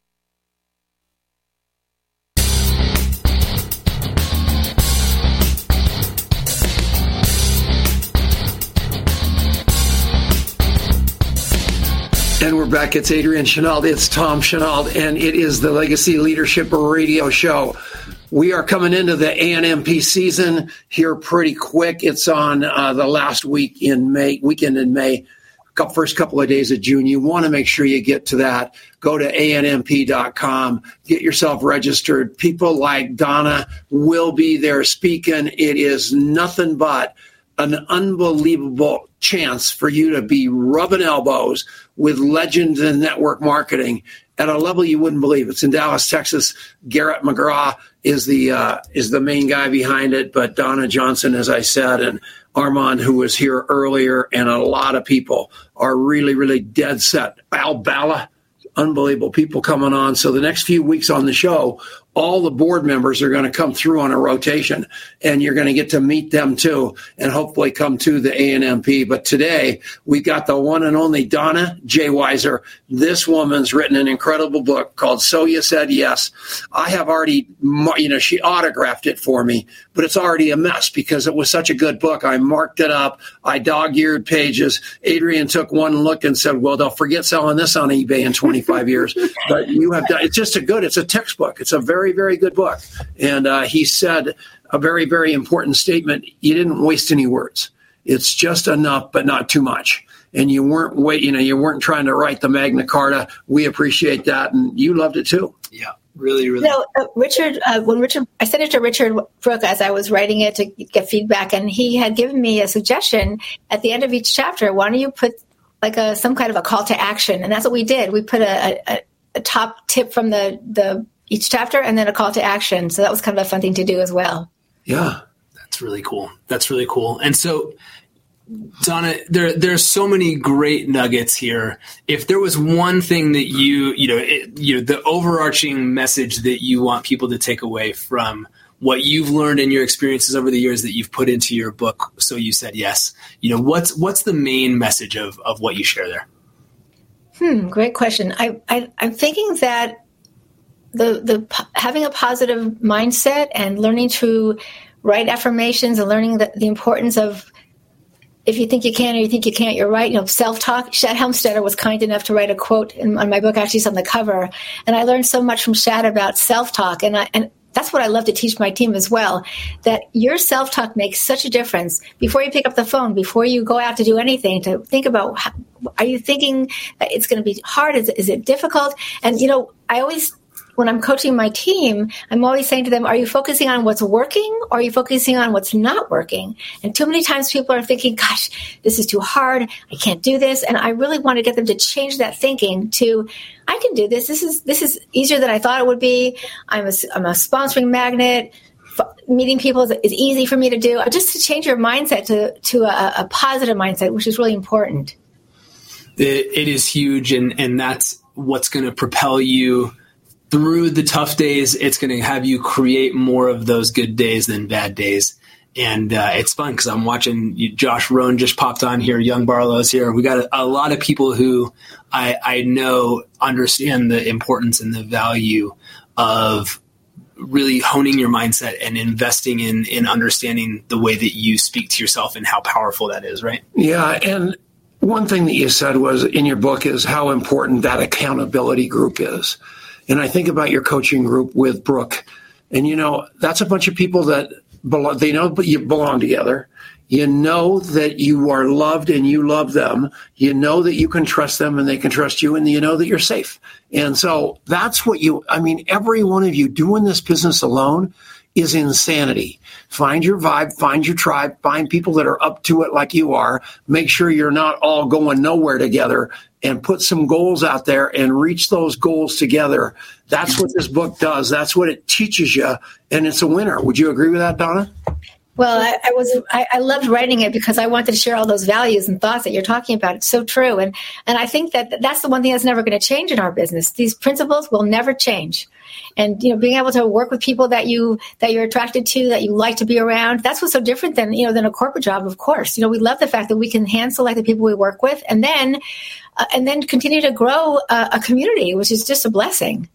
And we're back. It's Adrian Chenault. It's Tom Chenault, and it is the Legacy Leadership Radio Show. We are coming into the A N M P season here pretty quick. It's on uh, the last week in May, weekend in May, first couple of days of June. You want to make sure you get to that. Go to A N M P dot com. Get yourself registered. People like Donna will be there speaking. It is nothing but an unbelievable chance for you to be rubbing elbows with legends in network marketing at a level you wouldn't believe. It's in Dallas, Texas. Garrett McGraw is the uh, is the main guy behind it, but Donna Johnson, as I said, and Armand, who was here earlier, and a lot of people are really, really dead set. Al Bala, unbelievable people coming on. So the next few weeks on the show, all the board members are going to come through on a rotation, and you're going to get to meet them too, and hopefully come to the A N M P. But today, we got the one and only Donna J. Weiser. This woman's written an incredible book called So You Said Yes. I have already, you know, she autographed it for me, but it's already a mess because it was such a good book. I marked it up. I dog-eared pages. Adrian took one look and said, well, they'll forget selling this on eBay in twenty-five years. But you have done, it's just a good, it's a textbook. It's a very, very good book. And uh, he said a very, very important statement. You didn't waste any words. It's just enough, but not too much. And you weren't wait, you know, you weren't trying to write the Magna Carta. We appreciate that, and you loved it too. Yeah, really, really. You know, uh, Richard, uh, when Richard, I sent it to Richard Brooke as I was writing it to get feedback, and he had given me a suggestion at the end of each chapter. Why don't you put like a some kind of a call to action? And that's what we did. We put a, a, a top tip from the the each chapter, and then a call to action. So that was kind of a fun thing to do as well. Yeah. That's really cool. That's really cool. And so, Donna, there there's so many great nuggets here. If there was one thing that you, you know, it, you know, the overarching message that you want people to take away from what you've learned in your experiences over the years that you've put into your book, So You Said Yes, you know, what's what's the main message of, of what you share there? Hmm, great question. I, I I'm thinking that the the having a positive mindset and learning to write affirmations and learning the, the importance of if you think you can or you think you can't, you're right. You know, self-talk. Shad Helmstetter was kind enough to write a quote in, on my book. Actually, it's on the cover, and I learned so much from Shad about self-talk, and I and that's what I love to teach my team as well. That your self-talk makes such a difference. Before you pick up the phone, before you go out to do anything, to think about: how, are you thinking that it's going to be hard? Is, is it difficult? And you know, I always. When I'm coaching my team, I'm always saying to them, are you focusing on what's working or are you focusing on what's not working? And too many times people are thinking, gosh, this is too hard. I can't do this. And I really want to get them to change that thinking to, I can do this. This is this is easier than I thought it would be. I'm a, I'm a sponsoring magnet. F- meeting people is, is easy for me to do. Just to change your mindset to, to a, a positive mindset, which is really important. It, it is huge. And, and that's what's going to propel you through the tough days. It's going to have you create more of those good days than bad days. And uh, it's fun because I'm watching you, Josh Rohn just popped on here. Young Barlow's here. We got a, a lot of people who I, I know understand the importance and the value of really honing your mindset and investing in, in understanding the way that you speak to yourself and how powerful that is, right? Yeah. And one thing that you said was in your book is how important that accountability group is. And I think about your coaching group with Brooke. And, you know, that's a bunch of people that belong, they know you belong together. You know that you are loved and you love them. You know that you can trust them and they can trust you, and you know that you're safe. And so that's what you, I mean, every one of you doing this business alone is insanity. Find your vibe, find your tribe, find people that are up to it like you are. Make sure you're not all going nowhere together, and put some goals out there and reach those goals together. That's what this book does. That's what it teaches you. And it's a winner. Would you agree with that, Donna? Well, I, I was I, I loved writing it because I wanted to share all those values and thoughts that you're talking about. It's so true. And and I think that that's the one thing that's never going to change in our business. These principles will never change. And, you know, being able to work with people that you that you're attracted to, that you like to be around, that's what's so different than, you know, than a corporate job, of course. You know, we love the fact that we can hand select the people we work with, and then uh, and then continue to grow uh, a community, which is just a blessing.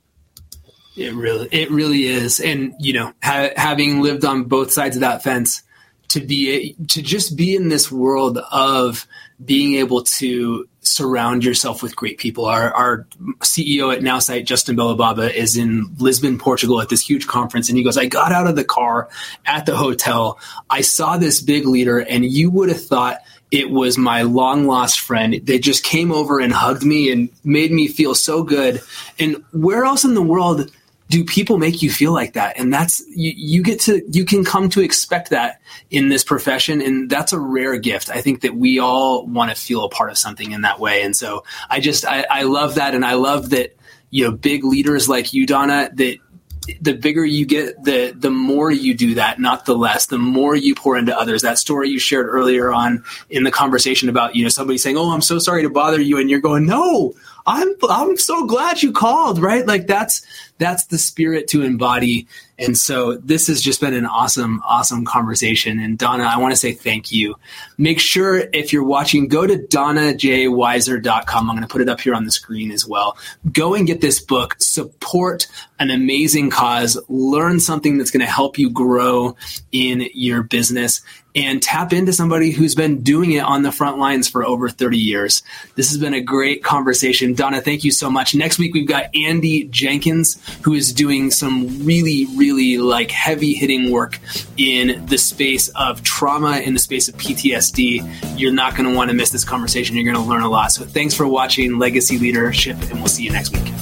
It really, it really is. And, you know, ha- having lived on both sides of that fence, to be, to just be in this world of being able to surround yourself with great people. Our, our C E O at Nowsight, Justin Bellababa, is in Lisbon, Portugal at this huge conference. And he goes, I got out of the car at the hotel. I saw this big leader, and you would have thought it was my long lost friend. They just came over and hugged me and made me feel so good. And where else in the world do people make you feel like that? And that's, you, you get to, you can come to expect that in this profession. And that's a rare gift. I think that we all want to feel a part of something in that way. And so I just, I, I love that. And I love that, you know, big leaders like you, Donna, that the bigger you get, the the more you do that, not the less, the more you pour into others. That story you shared earlier on in the conversation about, you know, somebody saying, oh, I'm so sorry to bother you. And you're going, no, I'm, I'm so glad you called, right? Like that's, that's the spirit to embody. And so this has just been an awesome, awesome conversation. And Donna, I want to say thank you. Make sure if you're watching, go to donna j weiser dot com. I'm going to put it up here on the screen as well. Go and get this book, support an amazing cause, learn something that's going to help you grow in your business, and tap into somebody who's been doing it on the front lines for over thirty years. This has been a great conversation. Donna, thank you so much. Next week, we've got Andy Jenkins, who is doing some really, really like heavy hitting work in the space of trauma, in the space of P T S D. You're not going to want to miss this conversation. You're going to learn a lot. So thanks for watching Legacy Leadership, and we'll see you next week.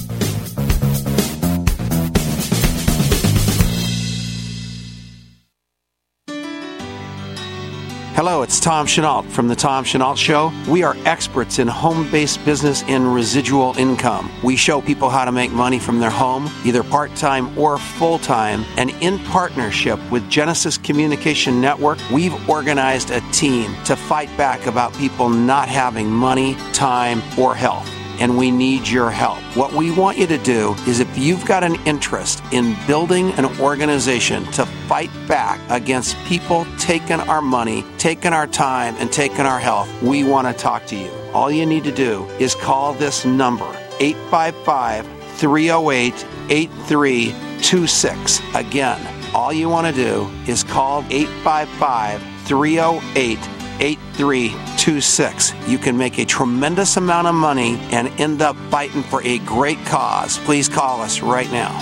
Hello, it's Tom Chenault from The Tom Chenault Show. We are experts in home-based business and residual income. We show people how to make money from their home, either part-time or full-time. And in partnership with Genesis Communication Network, we've organized a team to fight back about people not having money, time, or health. And we need your help. What we want you to do is, if you've got an interest in building an organization to fight back against people taking our money, taking our time, and taking our health, we want to talk to you. All you need to do is call this number, eight five five, three oh eight, eight three two six. Again, all you want to do is call eight five five, three oh eight, eight three two six. You can make a tremendous amount of money and end up fighting for a great cause. Please call us right now.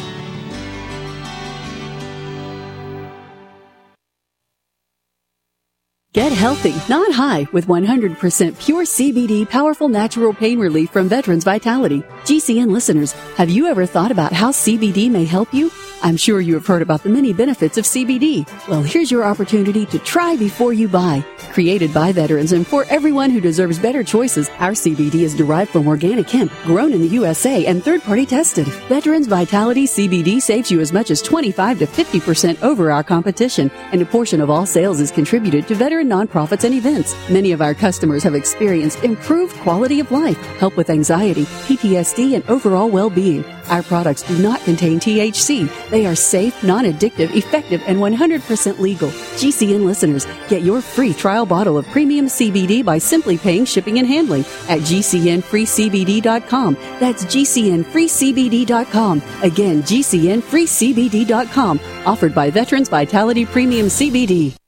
Get healthy, not high, with one hundred percent pure C B D powerful natural pain relief from Veterans Vitality. G C N listeners, have you ever thought about how C B D may help you? I'm sure you have heard about the many benefits of C B D. Well, here's your opportunity to try before you buy. Created by veterans and for everyone who deserves better choices, our C B D is derived from organic hemp, grown in the U S A and third-party tested. Veterans Vitality C B D saves you as much as twenty-five to fifty percent over our competition, and a portion of all sales is contributed to veteran nonprofits and events. Many of our customers have experienced improved quality of life, help with anxiety, P T S D, and overall well-being. Our products do not contain T H C. They are safe, non-addictive, effective, and one hundred percent legal. G C N listeners, get your free trial bottle of premium C B D by simply paying shipping and handling at G C N free C B D dot com. That's G C N free C B D dot com. Again, G C N free C B D dot com. Offered by Veterans Vitality Premium C B D.